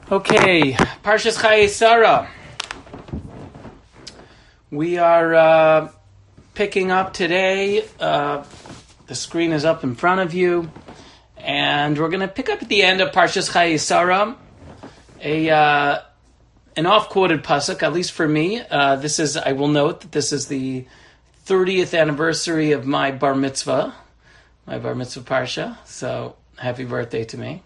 Okay, Parshas Chayei Sarah. We are picking up today. The screen is up in front of you, and we're going to pick up at the end of Parshas Chayei Sarah, an oft-quoted pasuk, at least for me. I will note that this is the 30th anniversary of my bar mitzvah parsha. So happy birthday to me.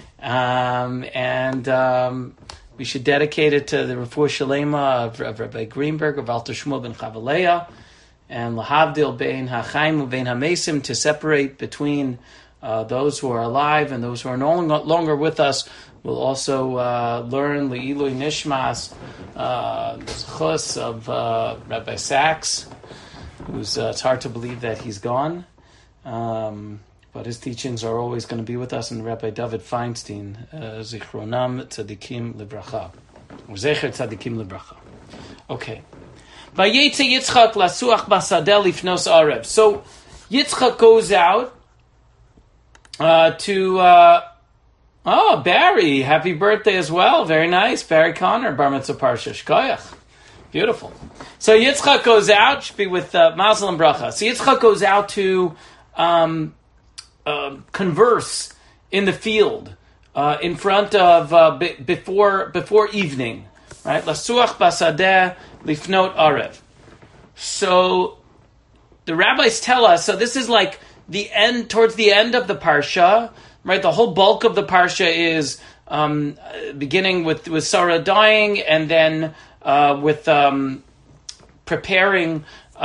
We should dedicate it to the Refuah Shalema of Rabbi Greenberg, of Alter Shmuel ben Chavaleya, and Lahavdil bein HaChaim ubein HaMesim, to separate between those who are alive and those who are no longer with us. We'll also learn Le'ilui Nishmas, the Zechus of Rabbi Sachs, who's it's hard to believe that he's gone. But his teachings are always going to be with us, and Rabbi David Feinstein, Zichronam Tzadikim Livracha, or Zecher Tzadikim Livracha. Okay. Vayetze Yitzchak lasuach basadeh lifnos arev. So Yitzchak goes out to Barry, happy birthday as well. Very nice, Barry Connor, Bar Mitzvah Parsha Shkoyach. Beautiful. So Yitzchak goes out, should be with Mazel and Bracha. So Yitzchak goes out to converse in the field in front of before evening, right? Lasuach basadeh lifnot arev. So the rabbis tell us. So this is like the end, towards the end of the parsha, right? The whole bulk of the parsha is beginning with Sarah dying, and then with preparing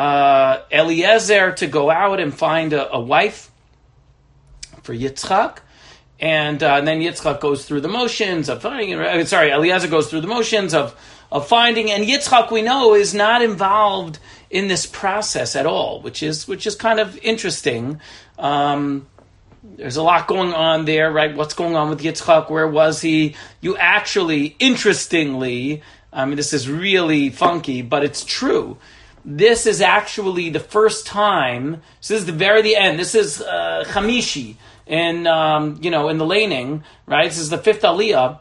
Eliezer to go out and find a wife for Yitzchak, and then Yitzchak goes through the motions of finding. Eliezer goes through the motions of finding, and Yitzchak, we know, is not involved in this process at all, which is kind of interesting. There's a lot going on there, right? What's going on with Yitzchak? Where was he? You actually, interestingly, this is really funky, but it's true. This is actually the first time. So this is the end. This is Chamishi in the laning, right? This is the fifth Aliyah.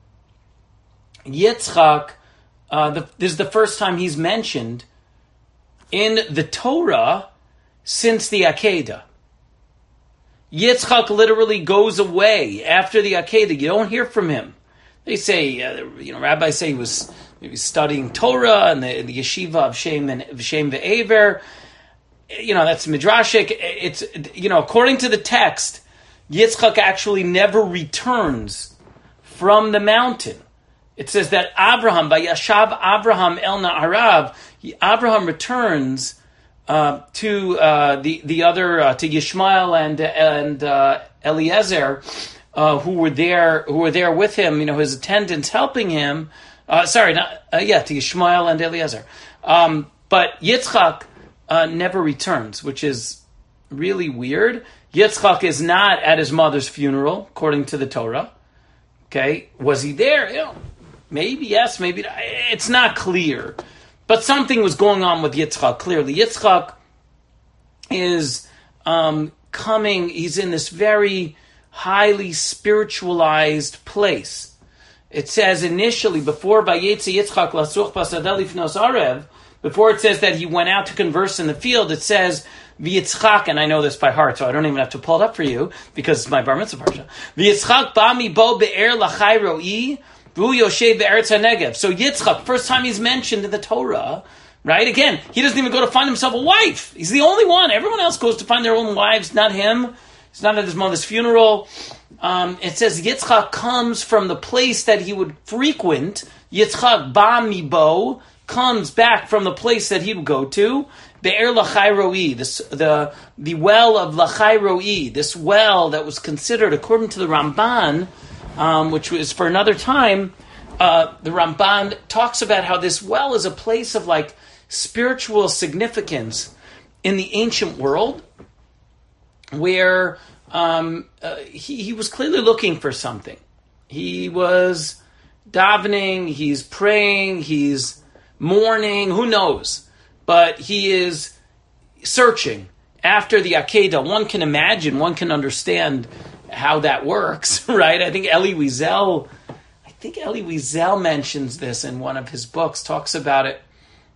Yitzchak, this is the first time he's mentioned in the Torah since the Akedah. Yitzchak literally goes away after the Akedah. You don't hear from him. They say, rabbis say he was maybe studying Torah in the yeshiva of Shem ve'Ever. That's midrashic. It's, according to the text, Yitzchak actually never returns from the mountain. It says that Abraham, by Yashav Abraham el Na'arav, Abraham returns to the other, to Yishmael and Eliezer, who were there with him, his attendants helping him. To Yishmael and Eliezer. But Yitzchak never returns, which is really weird. Yitzchak is not at his mother's funeral, according to the Torah. Okay, was he there? Maybe yes, maybe not. It's not clear. But something was going on with Yitzchak, clearly. Yitzchak is coming, he's in this very highly spiritualized place. It says initially, before Vayetze Yitzchak lasuach basadeh lifnos arev, before it says that he went out to converse in the field, it says V'Yitzchak, and I know this by heart, so I don't even have to pull it up for you, because it's my bar mitzvah parsha. V'Yitzchak ba mibo be'er lachai ro'i, v'hu yoshev be'eretz hanegev. So Yitzchak, first time he's mentioned in the Torah, right? Again, he doesn't even go to find himself a wife. He's the only one. Everyone else goes to find their own wives, not him. He's not at his mother's funeral. It says Yitzchak comes from the place that he would frequent. Yitzchak ba mibo comes back from the place that he would go to. Be'er lachai ro'i, the well of lachai ro'i, this well that was considered, according to the Ramban, which was for another time, the Ramban talks about how this well is a place of like spiritual significance in the ancient world, where he was clearly looking for something. He was davening, he's praying, he's mourning, who knows? But he is searching after the Akedah. One can imagine, one can understand how that works, right? I think Elie Wiesel, I think Elie Wiesel mentions this in one of his books, talks about it.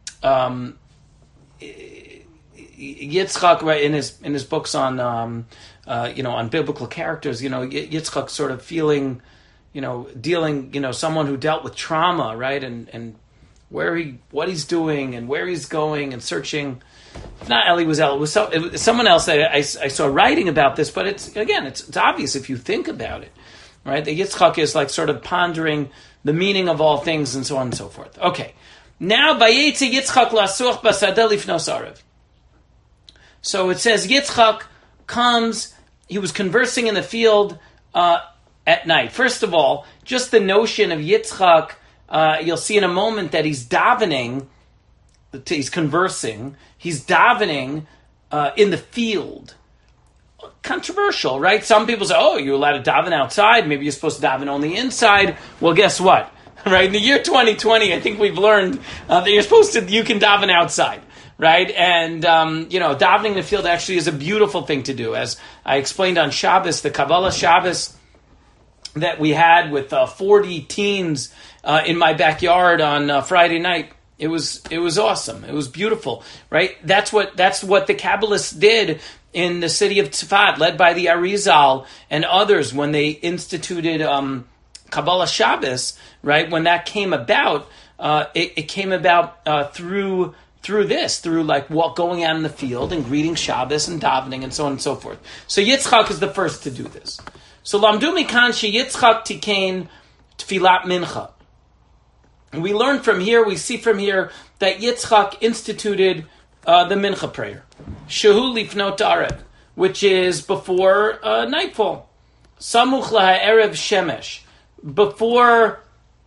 Yitzchak, right, in his books on on biblical characters, Yitzchak sort of feeling, dealing, someone who dealt with trauma, right, and what he's doing and where he's going and searching. Not Elie Wiesel, it was someone else that I saw writing about this, but it's obvious if you think about it, right? The Yitzchak is like sort of pondering the meaning of all things and so on and so forth. Okay, now Vayetze Yitzchak lasuach basadeh lifnos arev. So it says Yitzchak comes. He was conversing in the field at night. First of all, just the notion of Yitzchak. You'll see in a moment that he's davening. He's conversing. He's davening in the field. Controversial, right? Some people say, "Oh, you're allowed to daven outside. Maybe you're supposed to daven only inside." Well, guess what? Right? In the year 2020, I think we've learned that you can daven outside, right? And davening in the field actually is a beautiful thing to do. As I explained on Shabbos, the Kabbalah Shabbos that we had with 40 teens in my backyard on Friday night. It was awesome. It was beautiful, right? That's what the Kabbalists did in the city of Tzfat, led by the Arizal and others, when they instituted Kabbalah Shabbos, right? When that came about, it came about through like going out in the field and greeting Shabbos and davening and so on and so forth. So Yitzchak is the first to do this. So Lamdu Mikan she Yitzchak tikein tfilat mincha. And we learn from here, we see from here, that Yitzchak instituted the Mincha prayer. Shehu lifnot arev, which is before nightfall. Samuch laha'erev shemesh, before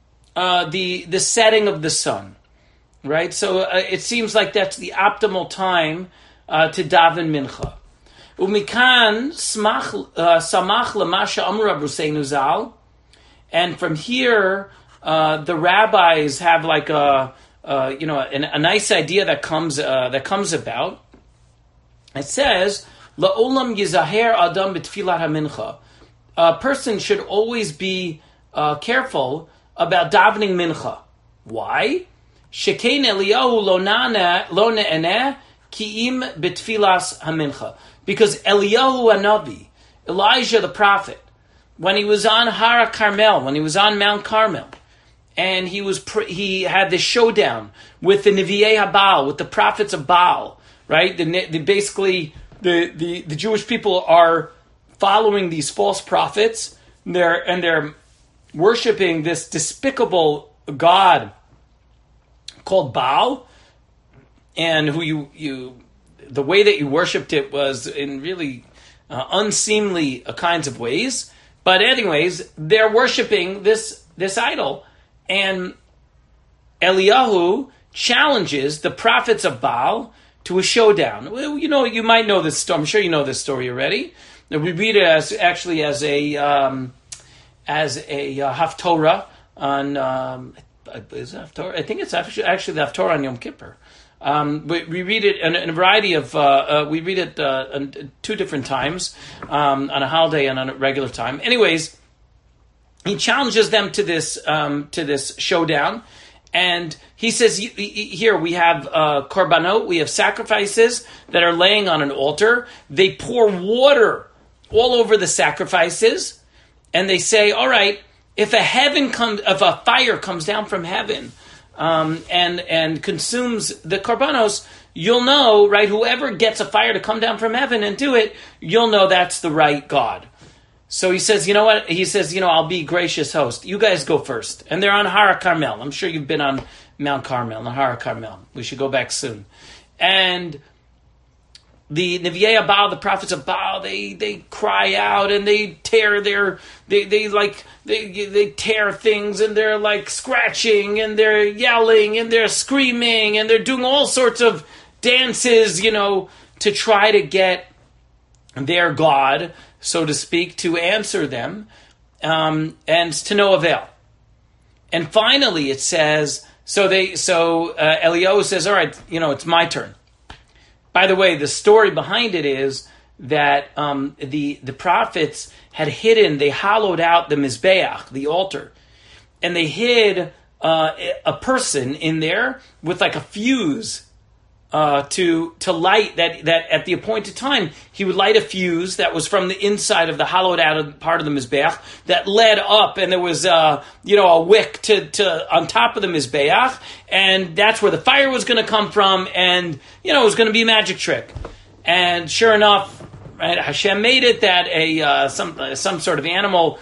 the setting of the sun. Right? So it seems like that's the optimal time to daven Mincha. Umikan samach l'masha amru Rabbeinu Zal, and from here, the rabbis have like a nice idea that comes about. It says, "La'olam yizaher adam b'tfilat hamincha." A person should always be careful about davening mincha. Why? Shekein Eliyahu lo ne'eneh ki'im b'tfilas hamincha. Because Eliyahu Hanavi, Elijah the prophet, when he was on Har Carmel, when he was on Mount Carmel, and he had this showdown with the Nevi'ei HaBaal, with the prophets of Baal, right? Basically, the Jewish people are following these false prophets, and they're worshiping this despicable god called Baal, and the way that you worshipped it was in really unseemly kinds of ways. But anyways, they're worshiping this idol. And Eliyahu challenges the prophets of Baal to a showdown. Well, you might know this story. I'm sure you know this story already. We read it as a Haftorah on. Is it Haftorah? I think it's actually the Haftorah on Yom Kippur. We read it in a variety of. We read it 2 different times, on a holiday and on a regular time. Anyways, he challenges them to this showdown, and he says, "Here we have korbanot, we have sacrifices that are laying on an altar. They pour water all over the sacrifices, and they say, all right, if a fire comes down from heaven." And consumes the korbanos, you'll know, right? Whoever gets a fire to come down from heaven and do it, you'll know that's the right God. So he says, you know what? He says, I'll be gracious host. You guys go first. And they're on Har Carmel. I'm sure you've been on Mount Carmel, on Har Carmel. We should go back soon. And the Nevi'ei HaBaal, the prophets of Baal, they cry out and they tear they tear things, and they're like scratching and they're yelling and they're screaming and they're doing all sorts of dances, to try to get their God, so to speak, to answer them, and to no avail. And finally, it says, Eliyahu says, all right, it's my turn. By the way, the story behind it is that the prophets had they hollowed out the Mizbeach, the altar, and they hid a person in there with like a fuse to light that at the appointed time he would light a fuse that was from the inside of the hollowed out part of the mizbeach that led up, and there was a wick to on top of the mizbeach, and that's where the fire was going to come from, and it was going to be a magic trick. And sure enough, right, Hashem made it that some sort of animal,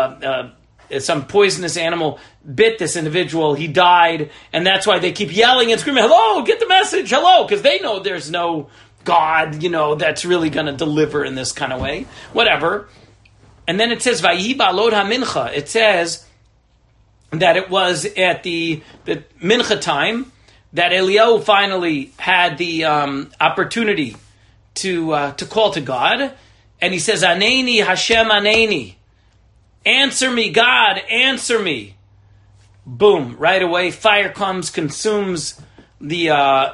some poisonous animal bit this individual. He died, and that's why they keep yelling and screaming, "Hello, get the message, hello," because they know there's no God, that's really going to deliver in this kind of way. Whatever. And then it says, "Vayi ba'alod hamincha." It says that it was at the mincha time that Eliyahu finally had the opportunity to call to God, and he says, "Aneni Hashem, aneni." Answer me, God, answer me. Boom, right away, fire comes, consumes the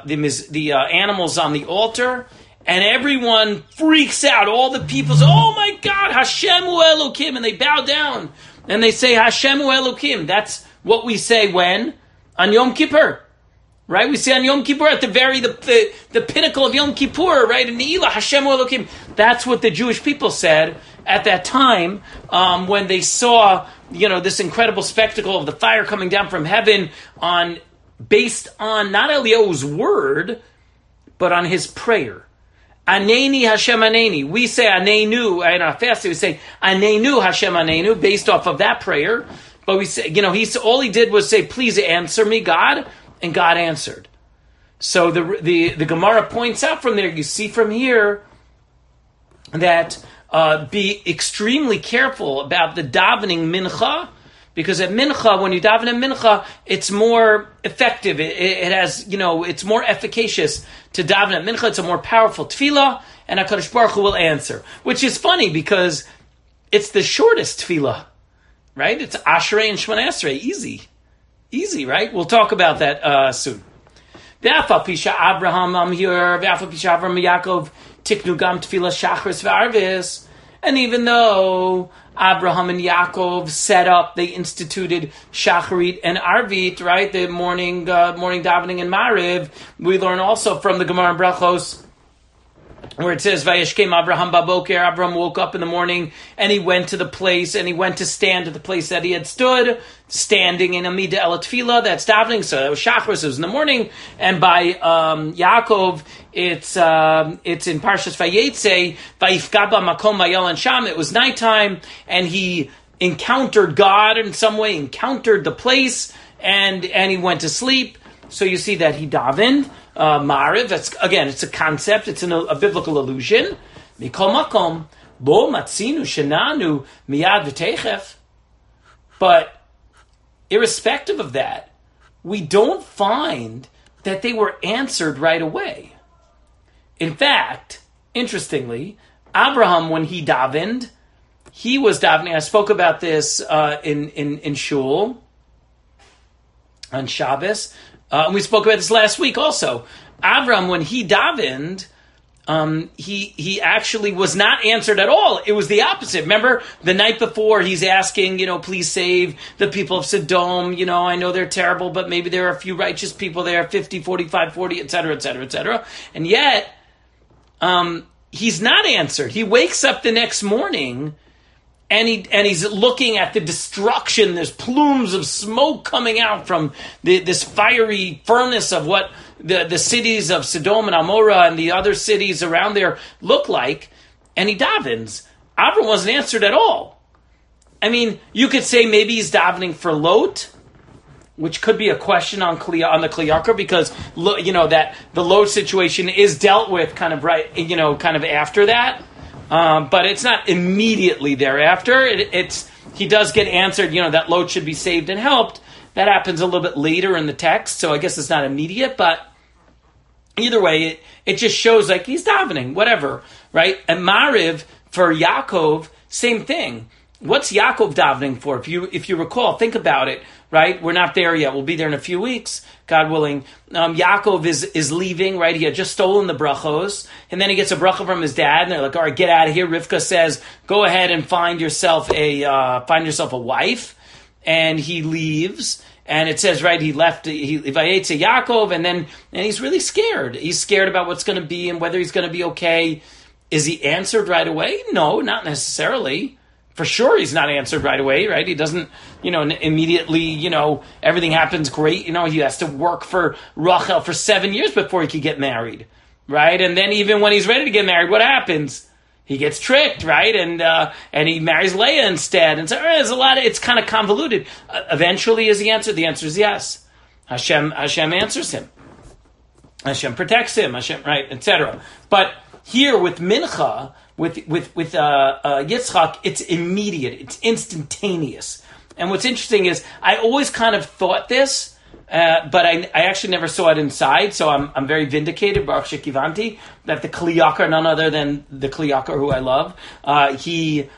animals on the altar, and everyone freaks out. All the people say, "Oh my God, Hashem hu Elokim," and they bow down, and they say, "Hashem hu Elokim." That's what we say when? On Yom Kippur. Right? We say on Yom Kippur at the pinnacle of Yom Kippur, right? In Ne'ilah, Hashem hu Elokim. That's what the Jewish people said at that time when they saw, this incredible spectacle of the fire coming down from heaven based on not Eliyahu's word, but on his prayer. Aneni Hashem aneni. We say anenu, in our fasting we say anenu Hashem anenu, based off of that prayer. But we say, all he did was say, "Please answer me, God," and God answered. So the Gemara points out from there, you see from here that be extremely careful about the davening mincha, because at mincha, when you daven at mincha, it's more effective. It has, it's more efficacious to daven at mincha. It's a more powerful tefillah, and HaKadosh Baruch Hu will answer. Which is funny because it's the shortest tefillah, right? It's Ashrei and Shemona Esrei, easy, right? We'll talk about that soon. V'afal pisha Abraham Amhir, v'afal pisha Abraham Yaakov tiknu gam tefillah shachris v'arvis. And even though Abraham and Yaakov they instituted shacharit and arvit, right? The morning davening and mariv. We learn also from the Gemara in Brachos, where it says, "Vayeshkem Abraham baboker." Abraham woke up in the morning and he went to the place, and he went to stand at the place that he had stood, standing in Amida El Tefillah. That's davening. So that was Shacharis. It was in the morning. And by Yaakov, it's in Parshas Vayetze, Vayifka b'makom vayelon sham. It was nighttime, and he encountered God in some way, encountered the place, and he went to sleep. So you see that he davened. Mariv, it's a concept, it's a biblical allusion. Mikol makom, bo matzinu shenanu miyad v'teichef. But irrespective of that, we don't find that they were answered right away. In fact, interestingly, Abraham, when he davened, he was davening. I spoke about this in Shul on Shabbos. We spoke about this last week also. Avram, when he davened, he actually was not answered at all. It was the opposite. Remember, the night before, he's asking, please save the people of Sodom. I know they're terrible, but maybe there are a few righteous people there, 50, 45, 40, etc., etc., etc. And yet, he's not answered. He wakes up the next morning, and he's looking at the destruction. There's plumes of smoke coming out from this fiery furnace of what the cities of Sodom and Amorah and the other cities around there look like. And he davens. Avram wasn't answered at all. I mean, you could say maybe he's davening for Lot, which could be a question on the Kli Yakar, because that the Lot situation is dealt with kind of after that. But it's not immediately thereafter. He does get answered, that Lot should be saved and helped. That happens a little bit later in the text, so I guess it's not immediate, but either way, it just shows like he's davening, whatever, right? And Mariv, for Yaakov, same thing. What's Yaakov davening for? If you recall, think about it, right? We're not there yet. We'll be there in a few weeks, God willing. Yaakov is leaving, right? He had just stolen the brachos, and then he gets a bracha from his dad, and they're like, all right, get out of here. Rivka says, go ahead and find yourself a wife. and he leaves. And it says, right, he left, Vayetze Yaakov, and he's really scared. He's scared about what's going to be and whether he's going to be okay. Is he answered right away? No, not necessarily. For sure he's not answered right away, right? He doesn't, immediately, everything happens great. He has to work for Rachel for 7 years before he could get married, right? And then even when he's ready to get married, what happens? He gets tricked, right? And he marries Leah instead. And so there's it's kind of convoluted. Eventually, is he answered? The answer is yes. Hashem answers him. Hashem protects him. Hashem, right, etc. But here with Mincha, with Yitzchak, it's immediate. It's instantaneous. And what's interesting is I always kind of thought this, but I actually never saw it inside, so I'm very vindicated, Baruch Shekivanti, that the Kli Yakar, none other than the Kli Yakar who I love, he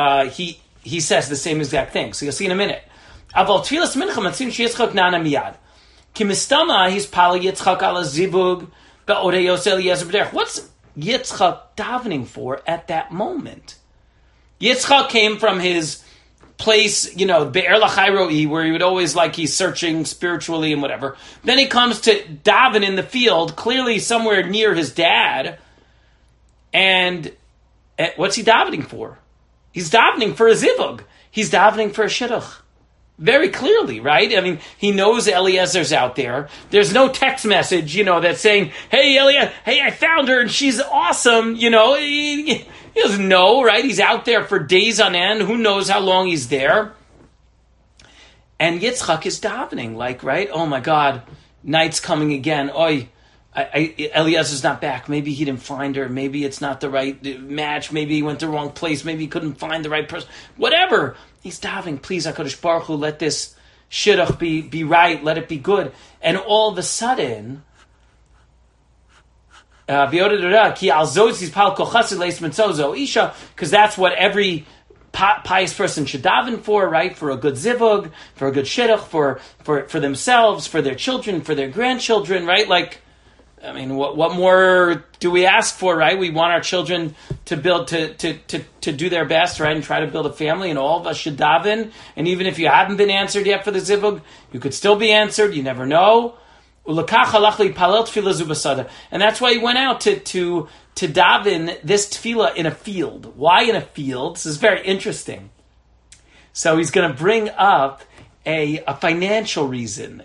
says the same exact thing. So you'll see in a minute. Aval Tfilas Mincha Matzim Yitzchak Nana Miyad. Kimistama he's Pali Yitzchak ala Zivug Be'odei Yosef Eliezer B'derech. What's Yitzchak davening for at that moment? Yitzchak came from his place, Be'er Lachai Ro'i, where he would always he's searching spiritually and whatever. Then he comes to daven in the field, clearly somewhere near his dad. And what's he davening for? He's davening for a zivug. He's davening for a shidduch. Very clearly, right? I mean, he knows Eliezer's out there. There's no text message, that's saying, hey, Eliezer, hey, I found her and she's awesome. He doesn't know, right? He's out there for days on end. Who knows how long he's there? And Yitzchak is davening, right? Oh my God, night's coming again. Oy, Eliezer's not back. Maybe he didn't find her. Maybe it's not the right match. Maybe he went to the wrong place. Maybe he couldn't find the right person. Whatever. He's davening. Please, HaKadosh Baruch Hu, let this shidduch be right. Let it be good. And all of a sudden, because that's what every pious person should daven for, right? For a good zivug, for a good shidduch, for themselves, for their children, for their grandchildren, right? What more do we ask for, right? We want our children to build, to do their best, right? And try to build a family, and all of us should daven. And even if you haven't been answered yet for the zivug, you could still be answered. You never know. And that's why he went out to daven this tefillah in a field. Why in a field? This is very interesting. So he's going to bring up a financial reason.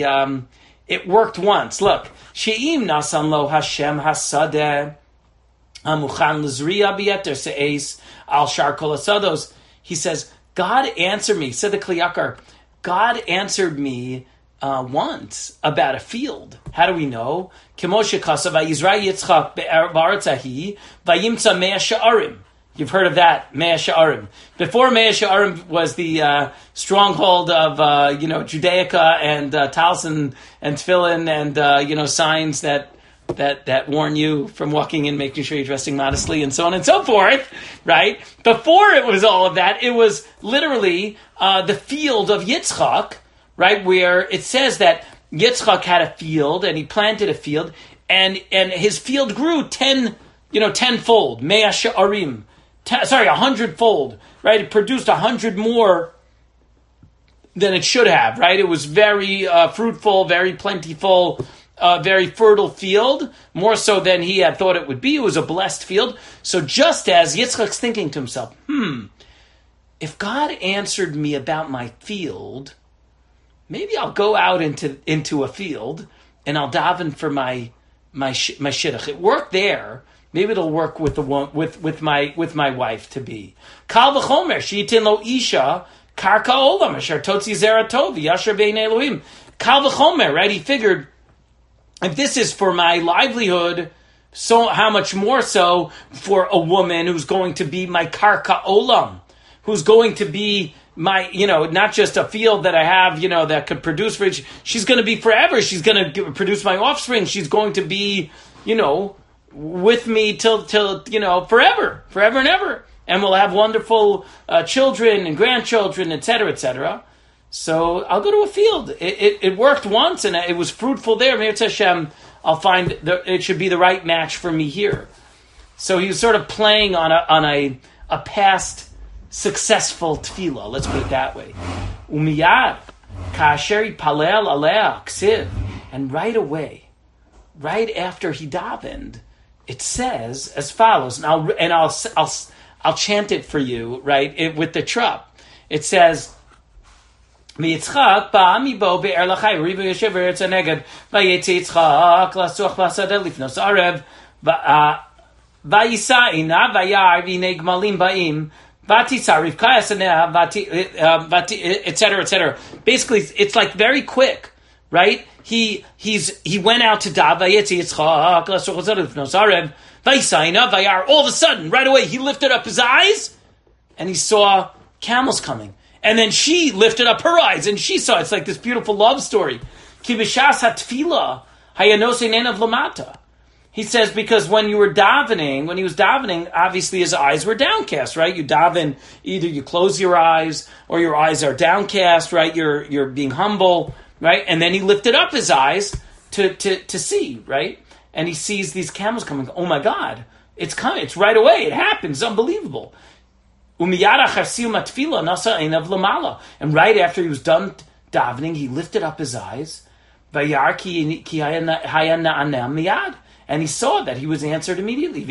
It worked once. Look, she'im nasan lo Hashem hasadeh amuchan l'zriya b'yeter se'es al shar kol hasados. He says, God answered me. Said the Kli Yakar, God answered me once about a field. How do we know? K'moshe kasav vayizra Yitzchak ba'aretz hahi vayimtza mea sha'arim. You've heard of that, Mea Sha'arim. Before Mea Sha'arim was the stronghold of, Judaica and Talsin and Tefillin and, signs that warn you from walking in, making sure you're dressing modestly and so on and so forth, right? Before it was all of that, it was literally the field of Yitzchak, right? Where it says that Yitzchak had a field and he planted a field and his field grew tenfold, Mea Sha'arim. 100-fold, right? It produced 100 more than it should have, right? It was very fruitful, very plentiful, very fertile field, more so than he had thought it would be. It was a blessed field. So just as Yitzchak's thinking to himself, if God answered me about my field, maybe I'll go out into a field and I'll daven for my shidduch. It worked there. Maybe it'll work with my wife to be. Kal v'chomer she'itin lo isha karka olam asher totzi zera tov yasher b'nei Elohim. Kal v'chomer, right? He figured if this is for my livelihood, so how much more so for a woman who's going to be my karka olam, who's going to be my, not just a field that I have, that could produce for it. She's going to be forever. She's going to produce my offspring. She's going to be, with me till forever and ever, and we'll have wonderful children and grandchildren, etc., etc. So I'll go to a field. It worked once, and it was fruitful there. Maybe it's Hashem. I'll find it should be the right match for me here. So he was sort of playing on a past successful tefillah. Let's put it that way. Umiyad, kasher palel alea ksiv, and right away, right after he davened, it says as follows, and I'll chant it for you, right, with the trup. It says, "Miyitzchak ba'amibo be'er lachai ribu yoshev eretz haneged vayetzi Yitzchak lasuach b'asadeh lifnos arev vayisa ina vayar v'nei gmalim ba'im vatitza rivka yasaneh etc. etc." Basically, it's like very quick, right? He went out to daven vayetzi Yitzchak lasuach b'asadeh lifnos arev vayisa ina vayar. All of a sudden, right away, he lifted up his eyes and he saw camels coming. And then she lifted up her eyes and she saw, it's like this beautiful love story. Ki b'shas hatfila hayanos einav lamata. He says, because when he was davening, obviously his eyes were downcast, right? You daven, either you close your eyes or your eyes are downcast, right? You're being humble, right? And then he lifted up his eyes to see, right? And he sees these camels coming. Oh my God, it's coming. It's right away. It happens. Unbelievable. And right after he was done davening, he lifted up his eyes. And he saw that he was answered immediately.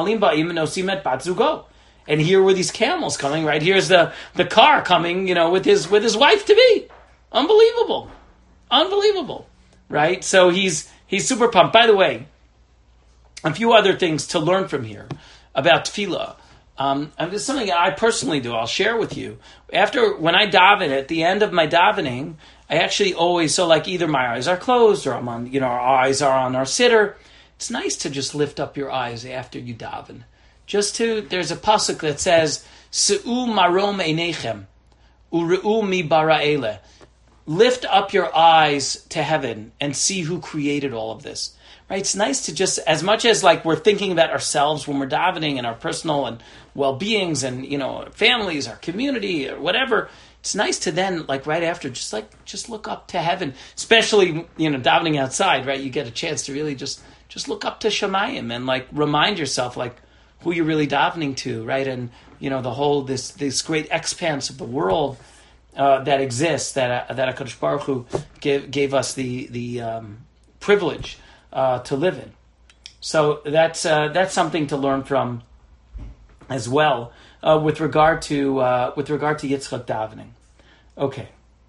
And here were these camels coming, right? Here's the car coming, with his wife to be. Unbelievable. Right? So he's super pumped. By the way, a few other things to learn from here about tefillah. It's something that I personally do. I'll share with you. When I daven, at the end of my davening, I actually always, either my eyes are closed or I'm on, our eyes are on our sitter. It's nice to just lift up your eyes after you daven. There's a pasuk that says, Se'u marom einechem, u're'u mi bara'ele. Lift up your eyes to heaven and see who created all of this. Right? It's nice to just, as much as we're thinking about ourselves when we're davening and our personal and well-beings and, families, our community or whatever, it's nice to then, right after, just look up to heaven, especially, davening outside, right? You get a chance to really just look up to Shemayim and remind yourself, who you're really davening to, right? And, the whole, this great expanse of the world that exists, that HaKadosh Baruch Hu gave us the privilege to live in. So that's something to learn from as well with regard to Yitzchak davening. Okay.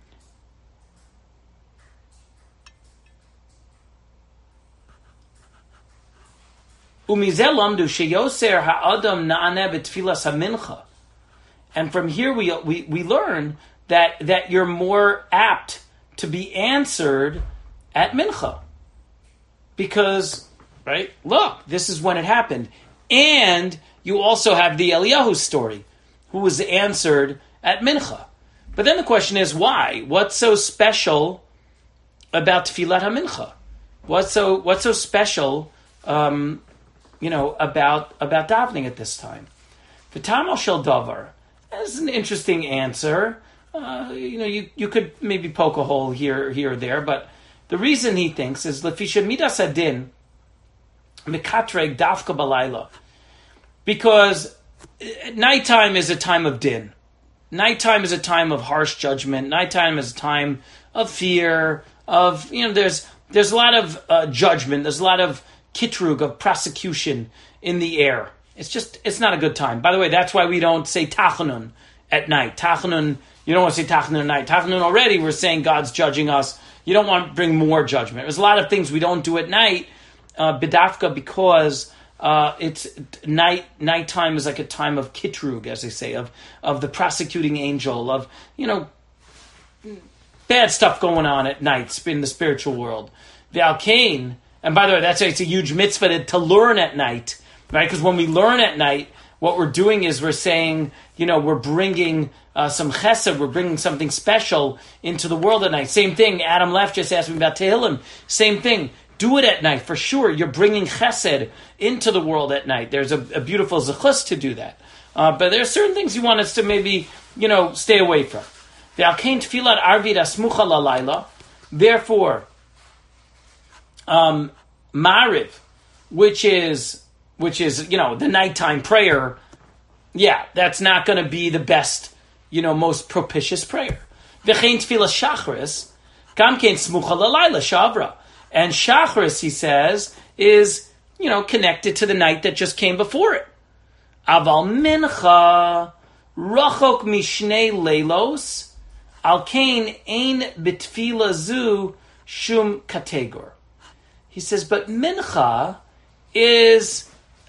And from here we learn that you're more apt to be answered at mincha. Because, right, look, this is when it happened. And you also have the Eliyahu story, who was answered at mincha. But then the question is, why? What's so special about Tfilat HaMincha? What's so special, about davening at this time? V'tamal shel davar. That's an interesting answer. You could maybe poke a hole here or there, but the reason he thinks is lefisha midas adin mikatreg dafka balayla, because nighttime is a time of din. Nighttime is a time of harsh judgment. Nighttime is a time of fear. There's a lot of judgment. There's a lot of kitrug, of prosecution in the air. It's not a good time. By the way, that's why we don't say tachanun at night. Tachanun, you don't want to say tachanun at night. Tachanun already, we're saying God's judging us. You don't want to bring more judgment. There's a lot of things we don't do at night, bidafka, because it's nighttime is like a time of kitrug, as they say, of the prosecuting angel, of bad stuff going on at night in the spiritual world. The Alkain, and by the way, that's it's a huge mitzvah to learn at night, right? Because when we learn at night, what we're doing is we're saying, we're bringing some chesed, we're bringing something special into the world at night. Same thing, Adam Leff just asked me about Tehillim. Same thing, do it at night, for sure. You're bringing chesed into the world at night. There's a beautiful zechus to do that. But there are certain things you want us to maybe, stay away from. Ve'alkein tfilat arvid asmucha lalayla. Therefore, Mariv, which is the nighttime prayer yeah, that's not going to be the best, most propitious prayer. V'chein tefillah shachris, gam kein smucha l'layla shavra. And shachris, he says, is, connected to the night that just came before it. Aval mincha, rachok mishnei leilos, al kein ein b'tefillah zu shum kategor. He says, but mincha is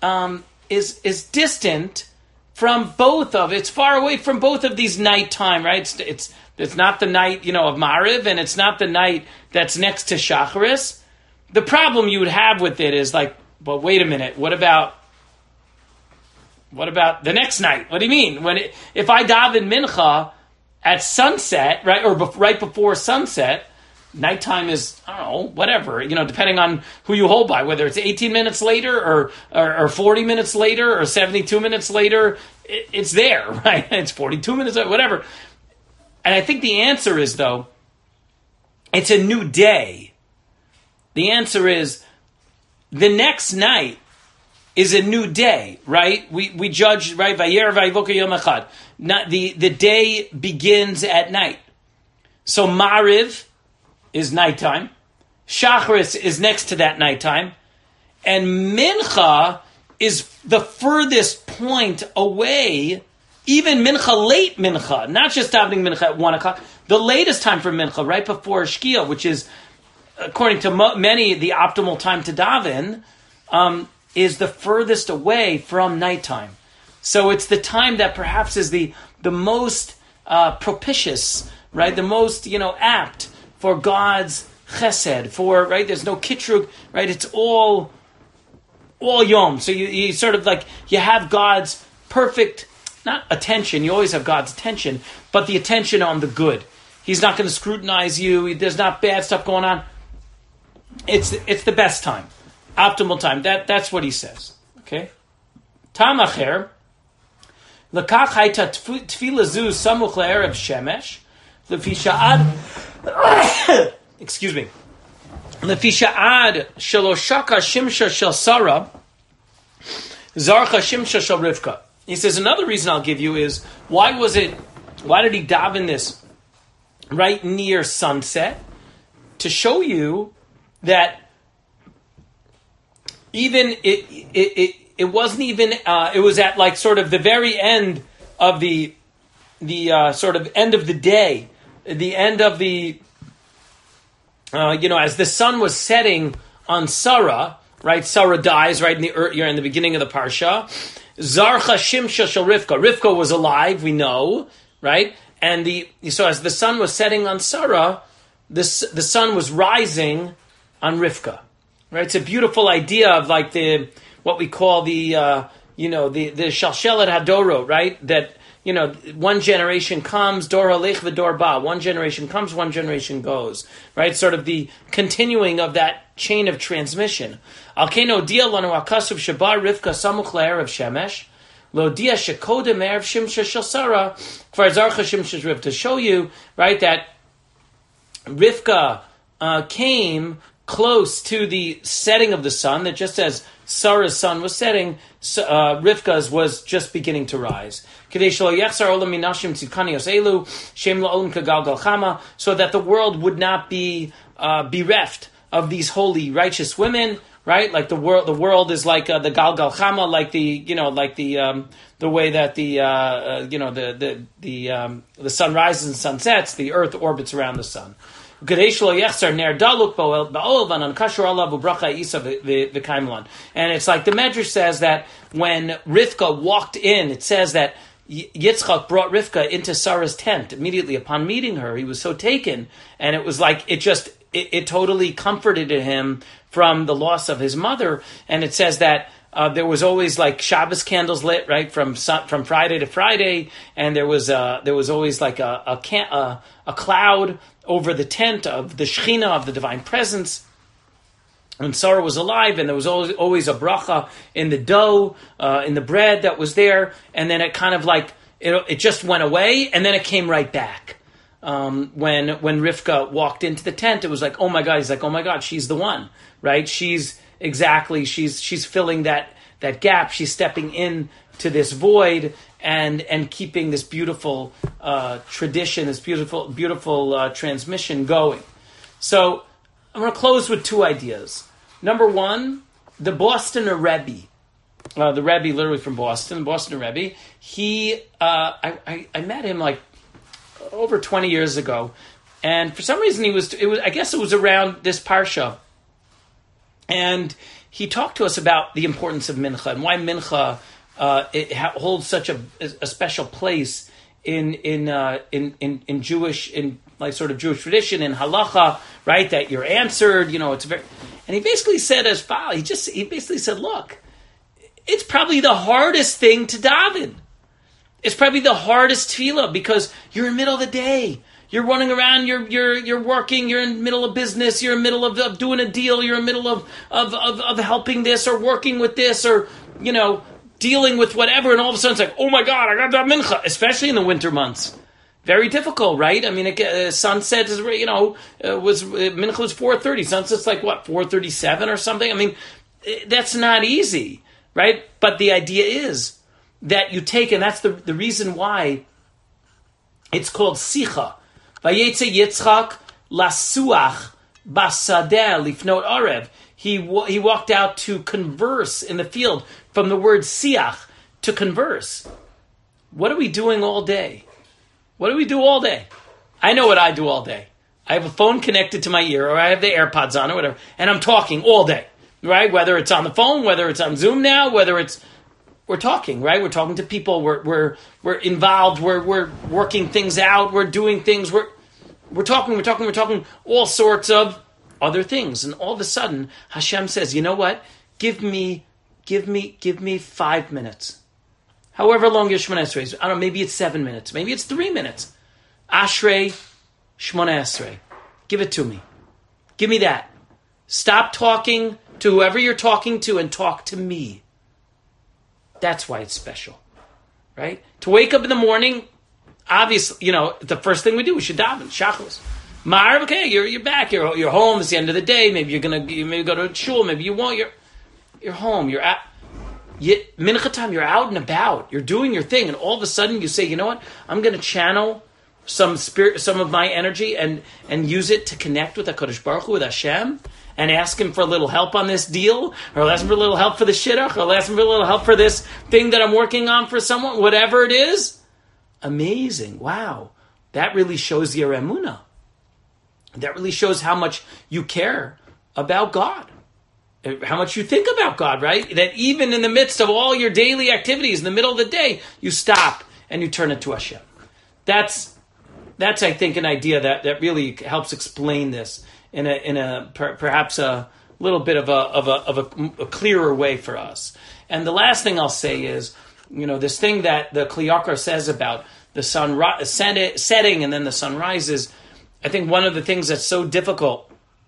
distant from it's far away from both of these nighttime, right? It's not the night, of Mariv, and it's not the night that's next to Shacharis. The problem you would have with it is like, well, wait a minute, what about the next night? What do you mean? If I daven mincha at sunset, right, or right before sunset, nighttime is, I don't know, whatever, depending on who you hold by, whether it's 18 minutes later or 40 minutes later or 72 minutes later, it's there, right? It's 42 minutes, whatever. And I think the answer is, though, it's a new day. The answer is the next night is a new day, right? We judge, right? Vayer vayivoka yom echad. The day begins at night. So Mariv is nighttime. Shacharis is next to that nighttime. And Mincha is the furthest point away, even Mincha, late Mincha, not just davening Mincha at 1 o'clock, the latest time for Mincha, right before Shkia, which is, according to many, the optimal time to daven, is the furthest away from nighttime. So it's the time that perhaps is the most propitious, right? The most, apt for God's chesed, right? There's no kitrug, right? It's all yom. So you sort of like, you have God's perfect, not attention, you always have God's attention, but the attention on the good. He's not going to scrutinize you. There's not bad stuff going on. It's the best time. Optimal time. That's what he says. Okay? Tam acher, lekach hayta tefila zu samuch le'erev shemesh, lefi sha'ad, excuse me, lefi sha'ad sheloshaka shimsha shel Sarah, zarcha shimsha shel Rivka. He says, another reason I'll give you is, why did he daven this right near sunset? To show you that even it wasn't even it was at like sort of the very end of the sort of end of the day, the end of the as the sun was setting on Sarah, right? Sarah dies right you're in the beginning of the parsha. Zarcha Shimsha Shel Rivka. Rivka was alive, we know, right? And so as the sun was setting on Sarah, the sun was rising on Rivka. Right? It's a beautiful idea of like what we call the Shalshelet Hadorot, right? That, one generation comes, Dor Halech v'Dor Ba. One generation comes, one generation goes. Right? Sort of the continuing of that chain of transmission. Al-Keino Dia Lanu Akasuv Shabar Rivka Samuch Le'erev Shemesh Lo Dia Shekodem Erev Shimsha Shel Sarah Kvar Zarcha Shimsha Rivka. To show you, right, that Rivka came close to the setting of the sun, that just as Sarah's sun was setting, Rivka's was just beginning to rise. So that the world would not be bereft of these holy, righteous women, right? Like the world is like the Galgal Chama, like the way that the sun rises and sun sets, the earth orbits around the sun. And it's like the Medrash says that when Rivka walked in, it says that Yitzchak brought Rivka into Sarah's tent immediately upon meeting her. He was so taken, and it was like it totally comforted him from the loss of his mother. And it says that there was always like Shabbos candles lit, right, from Friday to Friday, and there was always like a cloud over the tent of the Shechina, of the divine presence, when Sarah was alive, and there was always a bracha in the dough, in the bread that was there, and then it kind of like it just went away, and then it came right back. When Rivka walked into the tent, it was like, oh my God, he's like, oh my God, she's the one, right? She's filling that gap. She's stepping in to this void and keeping this beautiful tradition, this beautiful transmission going. So I'm going to close with two ideas. Number one, the Bostoner Rebbe, the Rebbe literally from Boston, Rebbe. He, I met him like over 20 years ago, and for some reason I guess it was around this parsha, and he talked to us about the importance of mincha and why mincha it holds such a special place in Jewish, in like sort of Jewish tradition, in halacha, right? That you're answered, it's very. And he basically said as follows. He basically said, look, it's probably the hardest thing to daven. It's probably the hardest tefillah because you're in the middle of the day. You're running around, you're working, you're in the middle of business, you're in the middle of doing a deal, you're in the middle of helping this or working with this or, dealing with whatever, and all of a sudden it's like, oh my God, I got that mincha, especially in the winter months. Very difficult, right? I mean, sunset is, mincha was 4:30. Sunset's like, what, 4:37 or something? I mean, that's not easy, right? But the idea is that you take, and that's the reason why it's called sicha. Vayetze Yitzchak lasuach basadeh lifnot arev. He walked out to converse in the field, from the word siach, to converse. What are we doing all day? What do we do all day? I know what I do all day. I have a phone connected to my ear, or I have the AirPods on, or whatever, and I'm talking all day, right? Whether it's on the phone, whether it's on Zoom now, we're talking, right? We're talking to people. We're involved. We're working things out. We're doing things. We're talking. All sorts of other things, and all of a sudden, Hashem says, "You know what? Give me 5 minutes." However long your Shmoneh Esrei is. I don't know, maybe it's 7 minutes. Maybe it's 3 minutes. Ashrei Shmoneh Esrei. Give it to me. Give me that. Stop talking to whoever you're talking to and talk to me. That's why it's special. Right? To wake up in the morning, obviously, the first thing we do, we should daven, shachos. Ma'ariv, okay, you're back. You're home. It's the end of the day. Maybe you may go to shul. Maybe you won't. You're home. You're at mincha time, you're out and about, you're doing your thing, and all of a sudden you say, you know what, I'm going to channel some of my energy and use it to connect with HaKadosh Baruch Hu, with Hashem, and ask him for a little help on this deal, or ask him for a little help for the shidduch, or ask him for a little help for this thing that I'm working on for someone, whatever it is. Amazing. Wow. That really shows your emunah. That really shows how much you care about God. How much you think about God, right? That even in the midst of all your daily activities, in the middle of the day, you stop and you turn it to Hashem. That's I think, an idea that really helps explain this in a perhaps a little bit of a clearer way for us. And the last thing I'll say is, this thing that the Kli Yakar says about the sun setting and then the sun rises. I think one of the things that's so difficult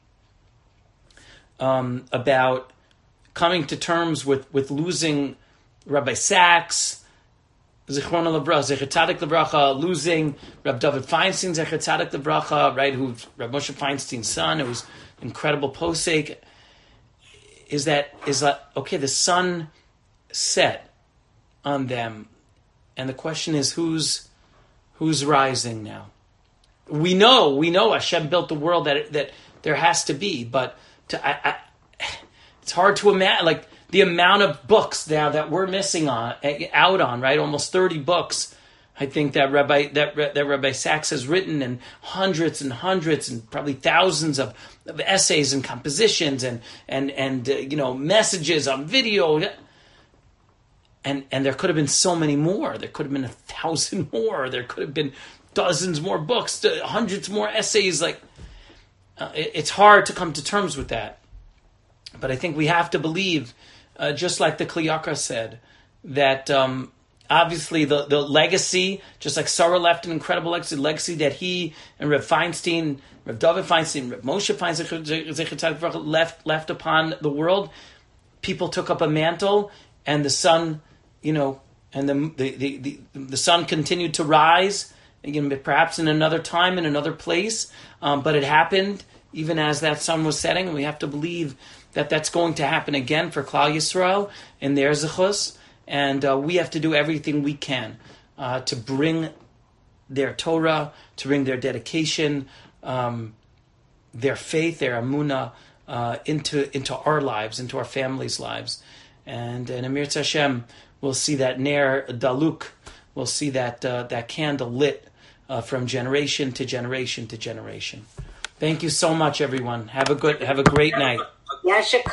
about coming to terms with losing Rabbi Sachs, Zichrono Livracha, Zecher Tzadik Livracha, losing Rab David Feinstein, Zecher Tzadik Livracha, right, who's Rab Moshe Feinstein's son, who was incredible posek, is that okay, the sun set on them, and the question is who's rising now? We know Hashem built the world that there has to be, but it's hard to imagine, like the amount of books now that we're missing out on, right? Almost 30 books, I think that Rabbi Sachs has written, and hundreds and probably thousands of essays and compositions and messages on video, and there could have been so many more. There could have been 1,000 more. There could have been dozens more books, hundreds more essays. Like. It's hard to come to terms with that. But I think we have to believe, just like the Kli Yakar said, that obviously the legacy, just like Sarah left an incredible legacy that he and Reb Feinstein, Reb David Feinstein, Reb Moshe Feinstein left upon the world. People took up a mantle, and the sun, and the sun continued to rise. Perhaps in another time, in another place, but it happened even as that sun was setting, and we have to believe that that's going to happen again for Klal Yisrael in their zechus, and we have to do everything we can to bring their Torah, to bring their dedication, their faith, their amunah into our lives, into our families' lives. And Amir Hashem, we'll see that Ner Daluk, we'll see that candle lit from generation to generation to generation. Thank you so much, everyone. Have a great night.